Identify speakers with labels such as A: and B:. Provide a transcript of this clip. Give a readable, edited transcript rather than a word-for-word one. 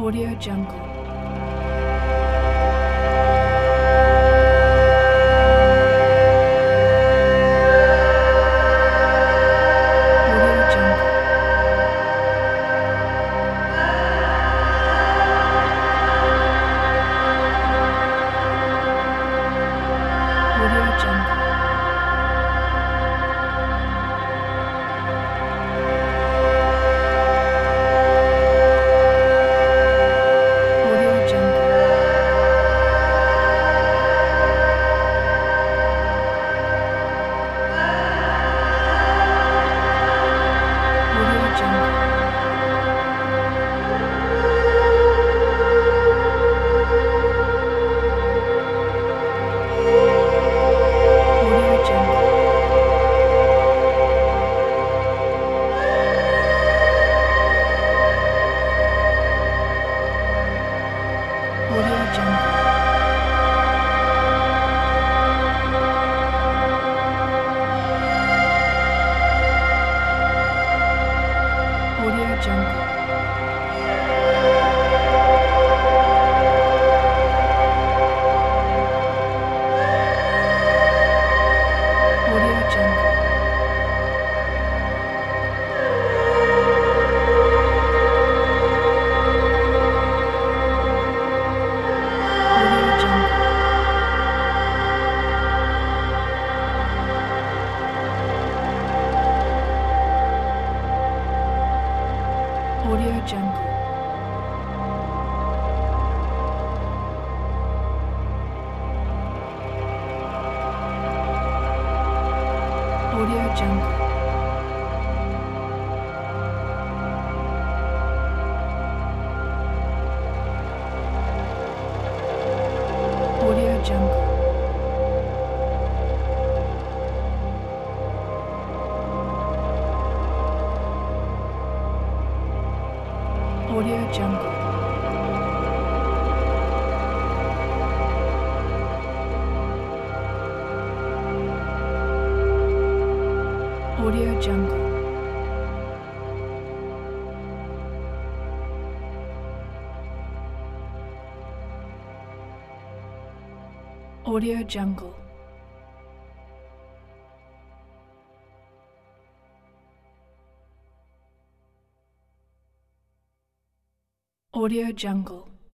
A: Audio Jungle. Audio Jungle. Audio Jungle. Audio Jungle. Audio Jungle. Audio Jungle. Audio Jungle. Audio Jungle. Audio Jungle. Audio Jungle. Audio Jungle. Audio Jungle. Audio Jungle. Audio Jungle. Audio Jungle. Audio Jungle. Audio Jungle.